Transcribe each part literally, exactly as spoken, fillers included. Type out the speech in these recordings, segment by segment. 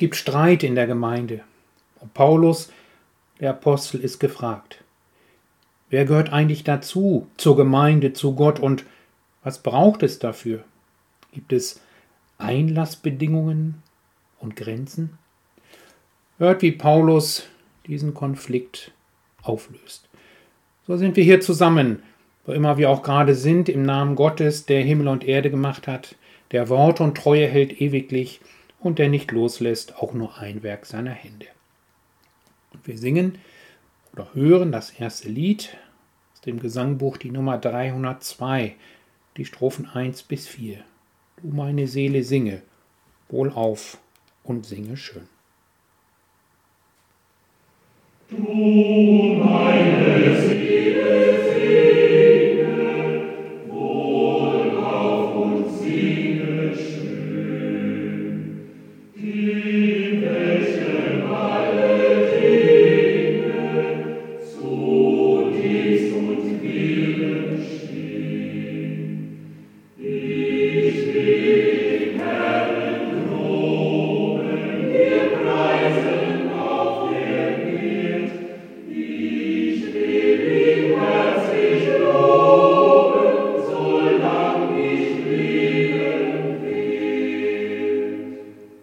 gibt Streit in der Gemeinde. Und Paulus, der Apostel, ist gefragt. Wer gehört eigentlich dazu, zur Gemeinde, zu Gott und was braucht es dafür? Gibt es Einlassbedingungen und Grenzen? Hört, wie Paulus diesen Konflikt auflöst. So sind wir hier zusammen, wo immer wir auch gerade sind, im Namen Gottes, der Himmel und Erde gemacht hat, der Wort und Treue hält ewiglich und der nicht loslässt, auch nur ein Werk seiner Hände. Und wir singen oder hören das erste Lied aus dem Gesangbuch, die Nummer dreihundertzwei, die Strophen eins bis vier. Du meine Seele singe, wohlauf und singe schön. Du meine Seele singe, wohlauf und singe schön, in welchem alle Dinge zu Dienst und Willen stehen. Ich will den Herrn loben, dir preisen auf der Welt. Ich will ihn herzlich loben, solang ich leben will.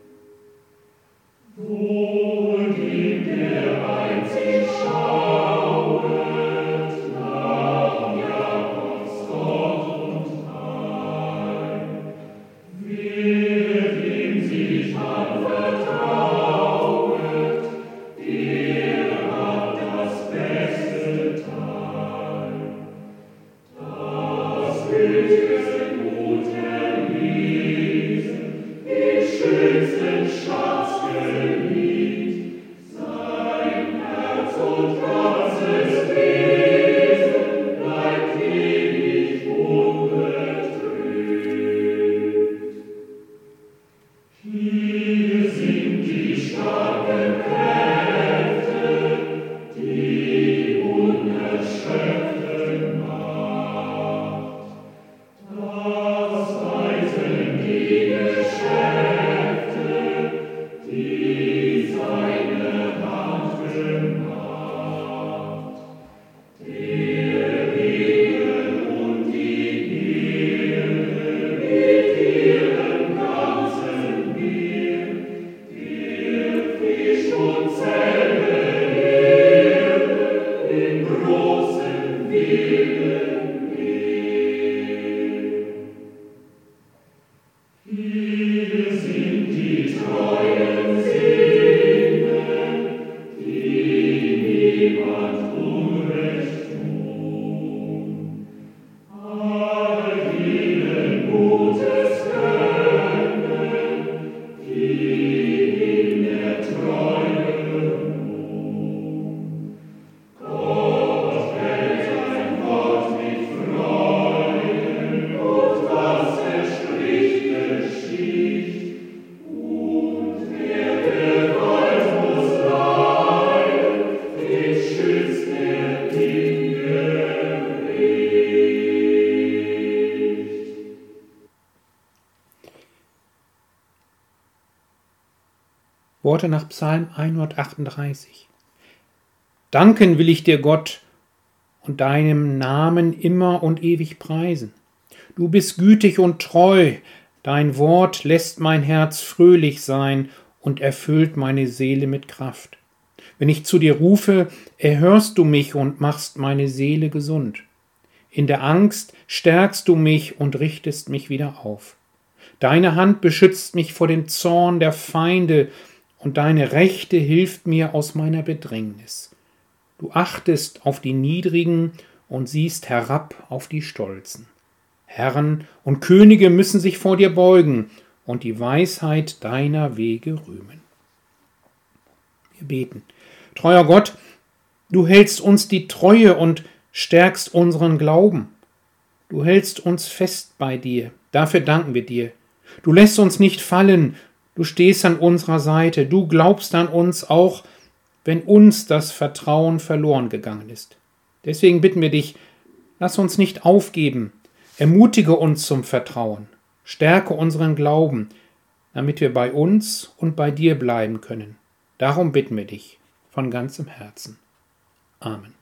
Wohl dem, der einzig schauet nach Jakobs Gott und Heil, wer dem sich anvertrauet, der hat das beste Teil. Das höchste Gut erlesen, den schönsten Schatz geliebt, sein Herz und ganzes Wesen bleibt ewig unbetrübt. Hier sind die starken Kräfte, die unerschöpfte Macht. Das weisen die Geschäfte, die seine Hand gemacht. Der Regen und die Erde mit ihrem ganzen Meer, der Fisch und selbe Erde im großen wilden Meer. Hier sind die treuen Seelen, die niemand Unrecht tun. All ihnen Gutes gönnen, die in der Treue ruhen. Gott hält sein Wort mit Freuden, und was verspricht, geschieht. Und wer Gewalt muss leiden, den schützt der Dinge Licht. Worte nach Psalm hundertachtunddreißig. Danken will ich dir, Gott, und deinem Namen immer und ewig preisen. Du bist gütig und treu, dein Wort lässt mein Herz fröhlich sein und erfüllt meine Seele mit Kraft. Wenn ich zu dir rufe, erhörst du mich und machst meine Seele gesund. In der Angst stärkst du mich und richtest mich wieder auf. Deine Hand beschützt mich vor dem Zorn der Feinde, und deine Rechte hilft mir aus meiner Bedrängnis. Du achtest auf die Niedrigen und siehst herab auf die Stolzen. Herren und Könige müssen sich vor dir beugen und die Weisheit deiner Wege rühmen. Wir beten. Treuer Gott, du hältst uns die Treue und stärkst unseren Glauben. Du hältst uns fest bei dir. Dafür danken wir dir. Du lässt uns nicht fallen. Du stehst an unserer Seite. Du glaubst an uns, auch wenn uns das Vertrauen verloren gegangen ist. Deswegen bitten wir dich, lass uns nicht aufgeben. Ermutige uns zum Vertrauen. Stärke unseren Glauben. damit wir bei uns und bei dir bleiben können. Darum bitten wir dich von ganzem Herzen. Amen.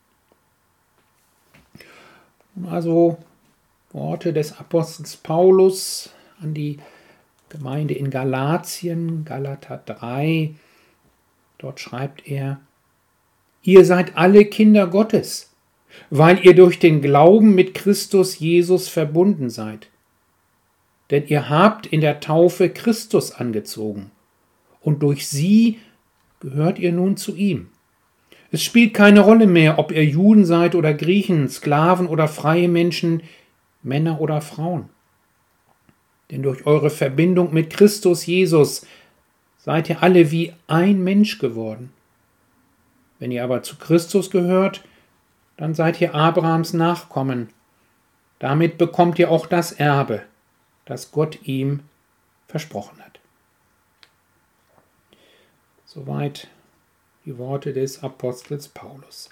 Also Worte des Apostels Paulus an die Gemeinde in Galatien, Galater drei. Dort schreibt er: Ihr seid alle Kinder Gottes, weil ihr durch den Glauben mit Christus Jesus verbunden seid. Denn ihr habt in der Taufe Christus angezogen, und durch sie gehört ihr nun zu ihm. Es spielt keine Rolle mehr, ob ihr Juden seid oder Griechen, Sklaven oder freie Menschen, Männer oder Frauen. Denn durch eure Verbindung mit Christus Jesus seid ihr alle wie ein Mensch geworden. Wenn ihr aber zu Christus gehört, dann seid ihr Abrahams Nachkommen. Damit bekommt ihr auch das Erbe, das Gott ihm versprochen hat. Soweit die Worte des Apostels Paulus.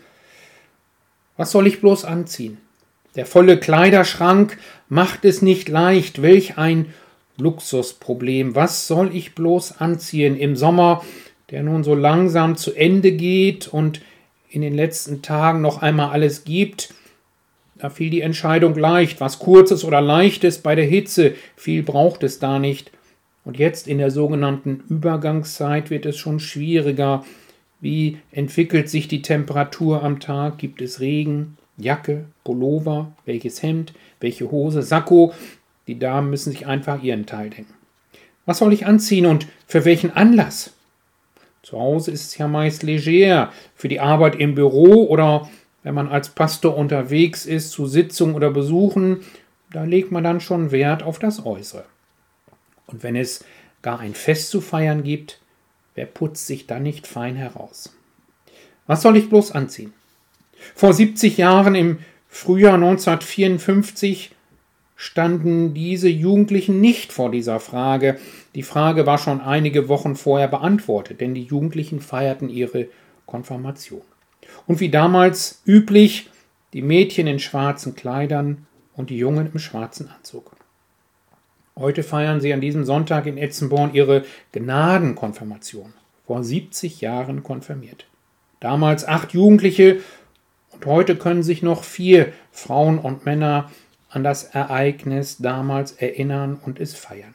Was soll ich bloß anziehen? Der volle Kleiderschrank macht es nicht leicht. Welch ein Luxusproblem. Was soll ich bloß anziehen im Sommer, der nun so langsam zu Ende geht und in den letzten Tagen noch einmal alles gibt? Da fiel die Entscheidung leicht, was Kurzes oder Leichtes bei der Hitze. Viel braucht es da nicht. Und jetzt in der sogenannten Übergangszeit wird es schon schwieriger. Wie entwickelt sich die Temperatur am Tag? Gibt es Regen, Jacke, Pullover, welches Hemd, welche Hose, Sakko? Die Damen müssen sich einfach ihren Teil denken. Was soll ich anziehen und für welchen Anlass? Zu Hause ist es ja meist leger, für die Arbeit im Büro oder wenn man als Pastor unterwegs ist, zu Sitzungen oder Besuchen, da legt man dann schon Wert auf das Äußere. Und wenn es gar ein Fest zu feiern gibt, wer putzt sich da nicht fein heraus? Was soll ich bloß anziehen? Vor siebzig Jahren, im Frühjahr neunzehnhundertvierundfünfzig, standen diese Jugendlichen nicht vor dieser Frage. Die Frage war schon einige Wochen vorher beantwortet, denn die Jugendlichen feierten ihre Konfirmation. Und wie damals üblich, die Mädchen in schwarzen Kleidern und die Jungen im schwarzen Anzug. Heute feiern sie an diesem Sonntag in Etzenborn ihre Gnadenkonfirmation, vor siebzig Jahren konfirmiert. Damals acht Jugendliche und heute können sich noch vier Frauen und Männer an das Ereignis damals erinnern und es feiern.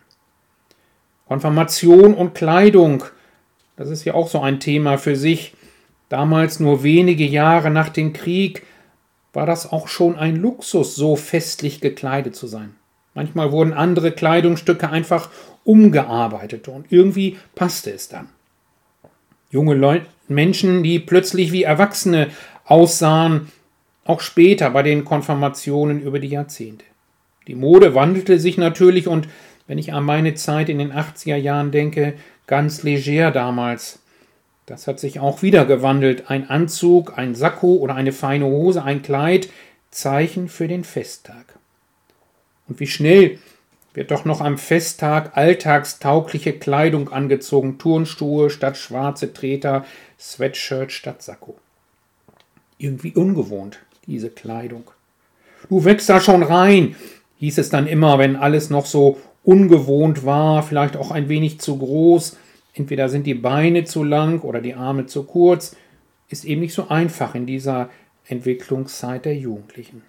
Konfirmation und Kleidung, das ist ja auch so ein Thema für sich. Damals, nur wenige Jahre nach dem Krieg, war das auch schon ein Luxus, so festlich gekleidet zu sein. Manchmal wurden andere Kleidungsstücke einfach umgearbeitet und irgendwie passte es dann. Junge Leute, Menschen, die plötzlich wie Erwachsene aussahen, auch später bei den Konfirmationen über die Jahrzehnte. Die Mode wandelte sich natürlich und wenn ich an meine Zeit in den achtziger Jahren denke, ganz leger damals. Das hat sich auch wieder gewandelt. Ein Anzug, ein Sakko oder eine feine Hose, ein Kleid, Zeichen für den Festtag. Und wie schnell wird doch noch am Festtag alltagstaugliche Kleidung angezogen, Turnschuhe statt schwarze Treter, Sweatshirt statt Sakko. Irgendwie ungewohnt, diese Kleidung. Du wächst da schon rein, hieß es dann immer, wenn alles noch so ungewohnt war, vielleicht auch ein wenig zu groß. Entweder sind die Beine zu lang oder die Arme zu kurz. Ist eben nicht so einfach in dieser Entwicklungszeit der Jugendlichen.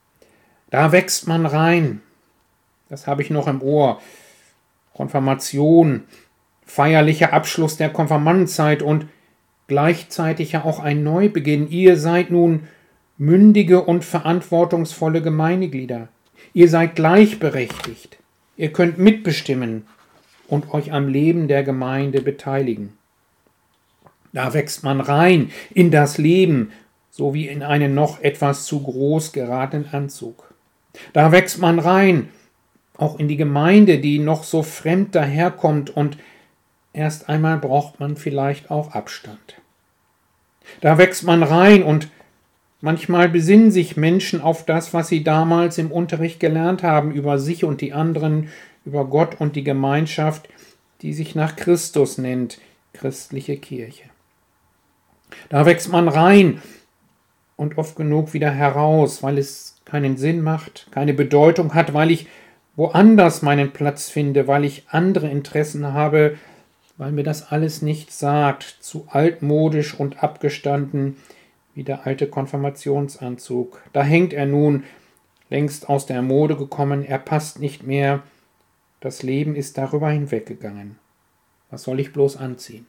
Da wächst man rein. Das habe ich noch im Ohr. Konfirmation, feierlicher Abschluss der Konfirmandenzeit und gleichzeitig ja auch ein Neubeginn. Ihr seid nun mündige und verantwortungsvolle Gemeindeglieder. Ihr seid gleichberechtigt. Ihr könnt mitbestimmen und euch am Leben der Gemeinde beteiligen. Da wächst man rein in das Leben, so wie in einen noch etwas zu groß geratenen Anzug. Da wächst man rein, auch in die Gemeinde, die noch so fremd daherkommt und erst einmal braucht man vielleicht auch Abstand. Da wächst man rein und manchmal besinnen sich Menschen auf das, was sie damals im Unterricht gelernt haben, über sich und die anderen, über Gott und die Gemeinschaft, die sich nach Christus nennt, christliche Kirche. Da wächst man rein und oft genug wieder heraus, weil es keinen Sinn macht, keine Bedeutung hat, weil ich woanders meinen Platz finde, weil ich andere Interessen habe, weil mir das alles nichts sagt, zu altmodisch und abgestanden wie der alte Konfirmationsanzug. Da hängt er nun, längst aus der Mode gekommen, er passt nicht mehr, das Leben ist darüber hinweggegangen. Was soll ich bloß anziehen?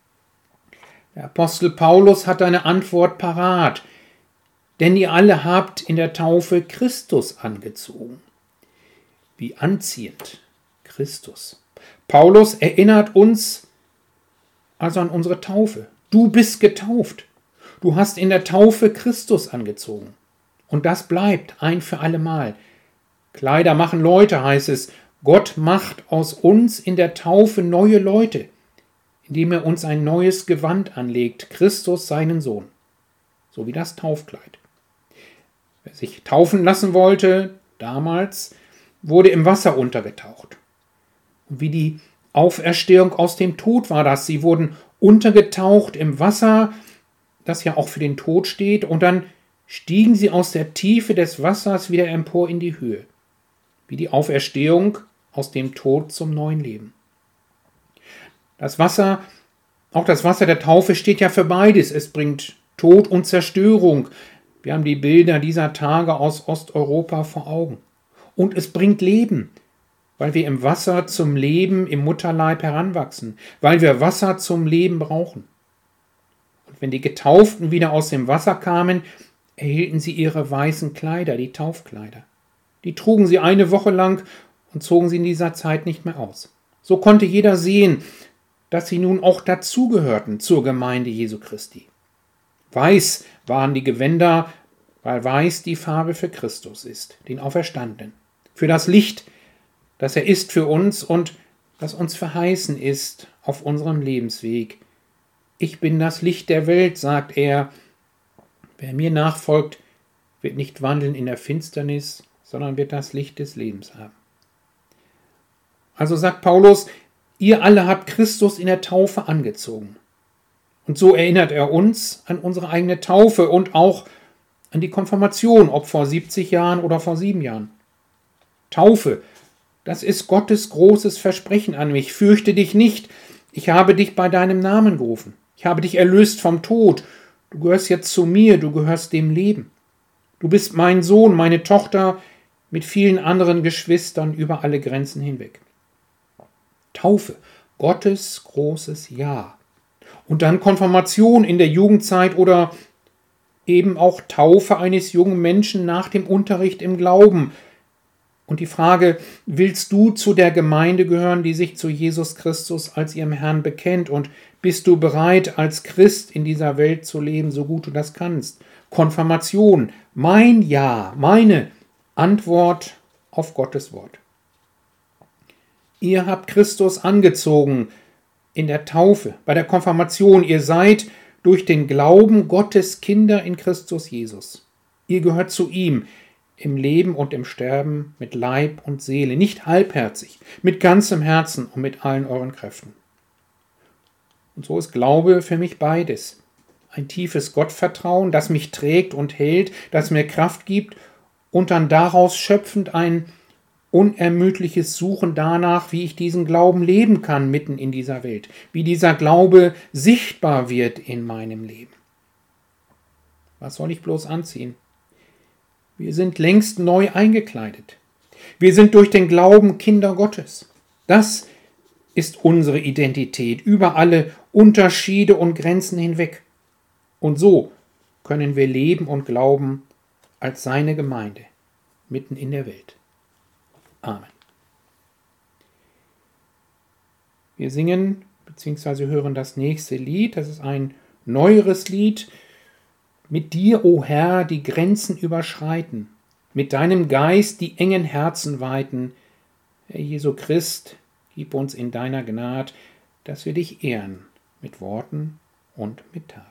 Der Apostel Paulus hat eine Antwort parat, denn ihr alle habt in der Taufe Christus angezogen. Wie anziehend, Christus. Paulus erinnert uns also an unsere Taufe. Du bist getauft. Du hast in der Taufe Christus angezogen. Und das bleibt ein für allemal. Kleider machen Leute, heißt es. Gott macht aus uns in der Taufe neue Leute, indem er uns ein neues Gewand anlegt, Christus seinen Sohn. So wie das Taufkleid. Wer sich taufen lassen wollte, damals, wurde im Wasser untergetaucht. Und wie die Auferstehung aus dem Tod war das. Sie wurden untergetaucht im Wasser, das ja auch für den Tod steht, und dann stiegen sie aus der Tiefe des Wassers wieder empor in die Höhe. Wie die Auferstehung aus dem Tod zum neuen Leben. Das Wasser, auch das Wasser der Taufe steht ja für beides. Es bringt Tod und Zerstörung. Wir haben die Bilder dieser Tage aus Osteuropa vor Augen. Und es bringt Leben, weil wir im Wasser zum Leben im Mutterleib heranwachsen, weil wir Wasser zum Leben brauchen. Und wenn die Getauften wieder aus dem Wasser kamen, erhielten sie ihre weißen Kleider, die Taufkleider. Die trugen sie eine Woche lang und zogen sie in dieser Zeit nicht mehr aus. So konnte jeder sehen, dass sie nun auch dazugehörten zur Gemeinde Jesu Christi. Weiß waren die Gewänder, weil weiß die Farbe für Christus ist, den Auferstandenen. Für das Licht, das er ist für uns und das uns verheißen ist auf unserem Lebensweg. Ich bin das Licht der Welt, sagt er. Wer mir nachfolgt, wird nicht wandeln in der Finsternis, sondern wird das Licht des Lebens haben. Also sagt Paulus, ihr alle habt Christus in der Taufe angezogen. Und so erinnert er uns an unsere eigene Taufe und auch an die Konfirmation, ob vor siebzig Jahren oder vor sieben Jahren. Taufe, das ist Gottes großes Versprechen an mich. Fürchte dich nicht, ich habe dich bei deinem Namen gerufen. Ich habe dich erlöst vom Tod. Du gehörst jetzt zu mir, du gehörst dem Leben. Du bist mein Sohn, meine Tochter, mit vielen anderen Geschwistern über alle Grenzen hinweg. Taufe, Gottes großes Ja. Und dann Konfirmation in der Jugendzeit oder eben auch Taufe eines jungen Menschen nach dem Unterricht im Glauben. Und die Frage, willst du zu der Gemeinde gehören, die sich zu Jesus Christus als ihrem Herrn bekennt? Und bist du bereit, als Christ in dieser Welt zu leben, so gut du das kannst? Konfirmation, mein Ja, meine Antwort auf Gottes Wort. Ihr habt Christus angezogen in der Taufe, bei der Konfirmation. Ihr seid durch den Glauben Gottes Kinder in Christus Jesus. Ihr gehört zu ihm im Leben und im Sterben mit Leib und Seele, nicht halbherzig, mit ganzem Herzen und mit allen euren Kräften. Und so ist Glaube für mich beides. Ein tiefes Gottvertrauen, das mich trägt und hält, das mir Kraft gibt und dann daraus schöpfend ein unermüdliches Suchen danach, wie ich diesen Glauben leben kann mitten in dieser Welt, wie dieser Glaube sichtbar wird in meinem Leben. Was soll ich bloß anziehen? Wir sind längst neu eingekleidet. Wir sind durch den Glauben Kinder Gottes. Das ist unsere Identität über alle Unterschiede und Grenzen hinweg. Und so können wir leben und glauben als seine Gemeinde mitten in der Welt. Amen. Wir singen bzw. hören das nächste Lied. Das ist ein neueres Lied. Mit dir, o Herr, die Grenzen überschreiten, mit deinem Geist die engen Herzen weiten. Herr Jesu Christ, gib uns in deiner Gnade, dass wir dich ehren mit Worten und mit Tat.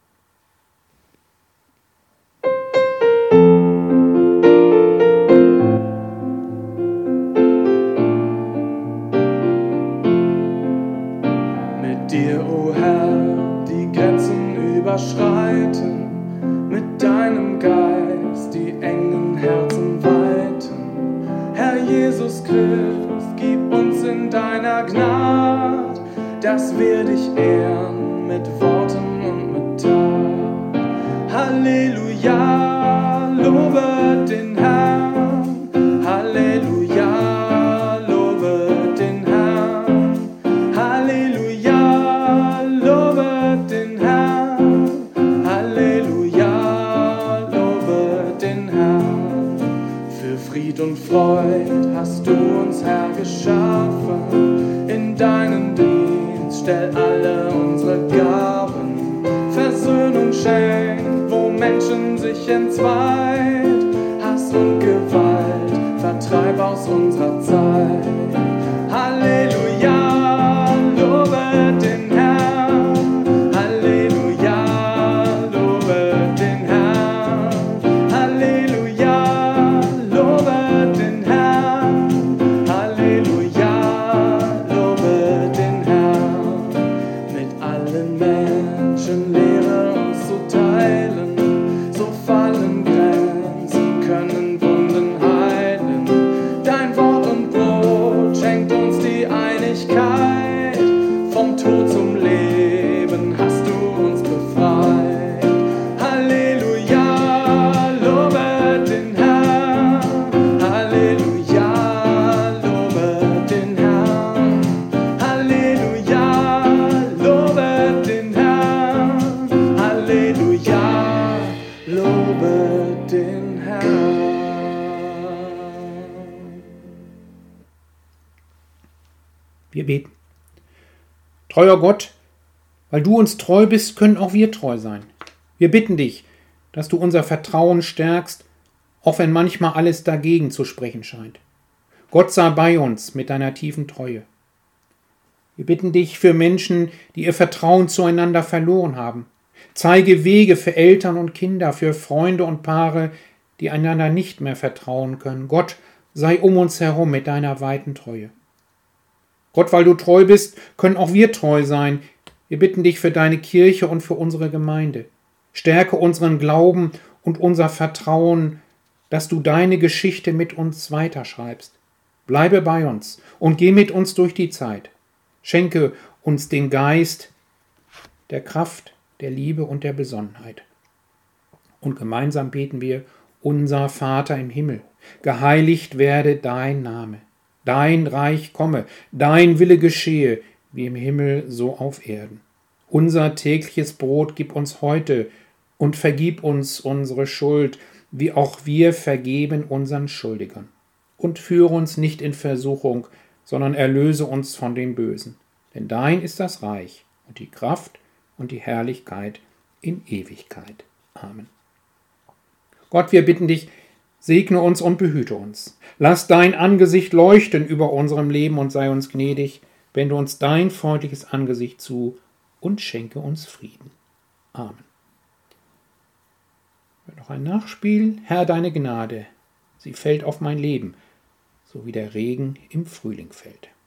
Mit dir, o Herr, die Grenzen überschreiten, mit deinem Geist die engen Herzen weiten. Herr Jesus Christus, stiftest, gib uns in deiner Gnade, dass wir dich ehren mit Worten und mit Tat. Halleluja, lobe den Herrn. Halleluja, lobe den Herrn. Halleluja, lobe den Herrn. Halleluja, lobe den Herrn. Für Fried und Freud hast du uns, Herr, geschaffen. In deinen Dienst stell alle unsere Gaben. Versöhnung schenkt, wo Menschen sich entzweit. Hass und Gewalt vertreib aus unserer Zeit. Halleluja, lobe den Herrn. Halleluja, lobe den Herrn. Halleluja, lobe den Herrn. Halleluja, lobe den Herrn. Mit allen Menschen lehre uns zu teilen, so fallen Grenzen, können Wunden heilen. Dein Wort und Brot schenkt uns die Einigkeit. Vom Tod zum Leben hast du uns befreit. Halleluja, lobe den Herrn. Halleluja, lobe den Herrn. Halleluja, lobe den Herrn. Halleluja, lobe den Herrn. Wir beten. Treuer Gott, weil du uns treu bist, können auch wir treu sein. Wir bitten dich, dass du unser Vertrauen stärkst, auch wenn manchmal alles dagegen zu sprechen scheint. Gott sei bei uns mit deiner tiefen Treue. Wir bitten dich für Menschen, die ihr Vertrauen zueinander verloren haben. Zeige Wege für Eltern und Kinder, für Freunde und Paare, die einander nicht mehr vertrauen können. Gott, sei um uns herum mit deiner weiten Treue. Gott, weil du treu bist, können auch wir treu sein. Wir bitten dich für deine Kirche und für unsere Gemeinde. Stärke unseren Glauben und unser Vertrauen, dass du deine Geschichte mit uns weiterschreibst. Bleibe bei uns und geh mit uns durch die Zeit. Schenke uns den Geist der Kraft, der Liebe und der Besonnenheit. Und gemeinsam beten wir: Unser Vater im Himmel, geheiligt werde dein Name. Dein Reich komme, dein Wille geschehe, wie im Himmel so auf Erden. Unser tägliches Brot gib uns heute und vergib uns unsere Schuld, wie auch wir vergeben unseren Schuldigern. Und führe uns nicht in Versuchung, sondern erlöse uns von dem Bösen. Denn dein ist das Reich und die Kraft und die Herrlichkeit in Ewigkeit. Amen. Gott, wir bitten dich, segne uns und behüte uns. Lass dein Angesicht leuchten über unserem Leben und sei uns gnädig. Wende uns dein freundliches Angesicht zu und schenke uns Frieden. Amen. Noch ein Nachspiel. Herr, deine Gnade, sie fällt auf mein Leben, so wie der Regen im Frühling fällt.